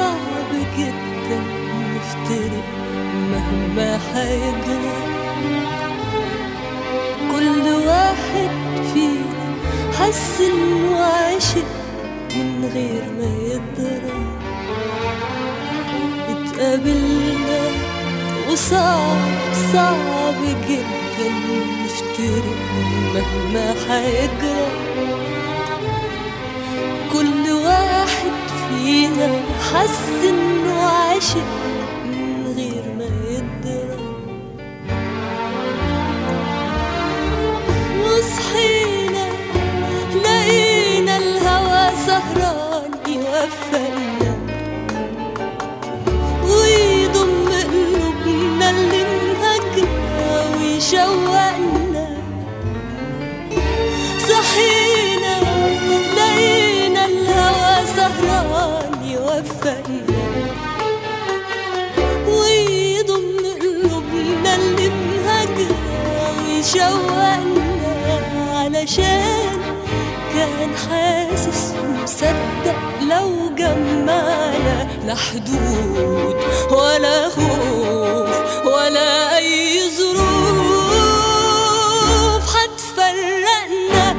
صعب جدا نفترق مهما هيجرى. كل واحد فينا حس انه عاشق من غير ما يدرى. اتقابلنا وصعب جدا نفترق مهما هيجرى. كل واحد فينا حس انه عاشق من غير ما يدرى. وصحينا لقينا الهوى سهران يوفقنا ويضم قلوبنا اللي انهكنا ويشوقنا. صحينا لقينا الهوى سهران يوفقنا ويضم قلوبنا اللي انهكنا ويشوقنا. علشان كان حاسس ومصدق لو جمعنا لا حدود ولا خوف ولا أي ظروف هتفرقنا.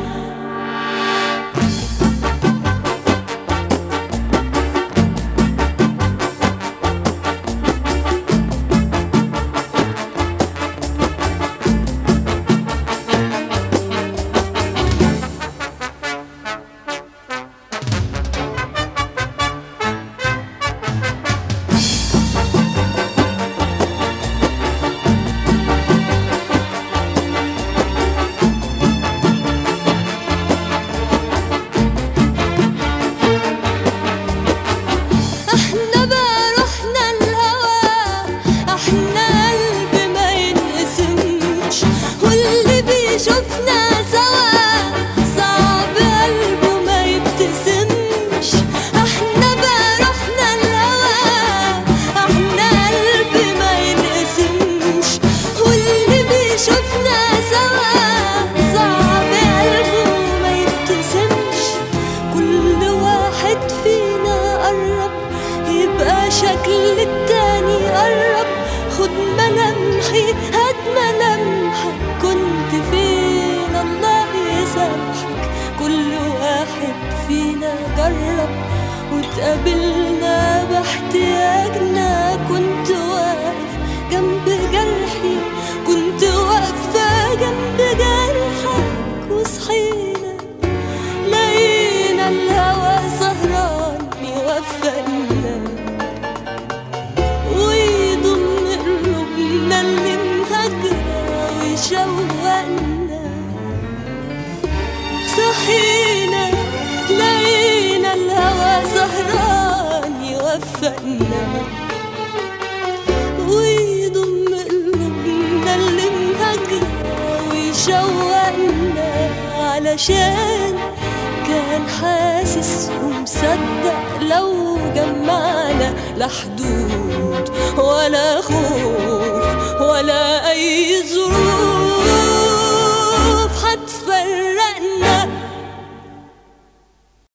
شكل التاني قرب. خد ملامحي هات ملامحك كنت فين الله يسامحك. كل واحد فينا جرب واتقابلنا باحتياجنا. كنت واقف جنب جرحي كنت واقفة جنب جرحك. وصحينا لقينا الهوى سهران يوفقنا شوقنا. صحينا لقينا الهوى سهران يوفقنا ويضم قلوبنا اللي انهكنا ويشوقنا. علشان كان حاسس ومصدق لو جمعنا لا حدود ولا خوف ولا أي ظروف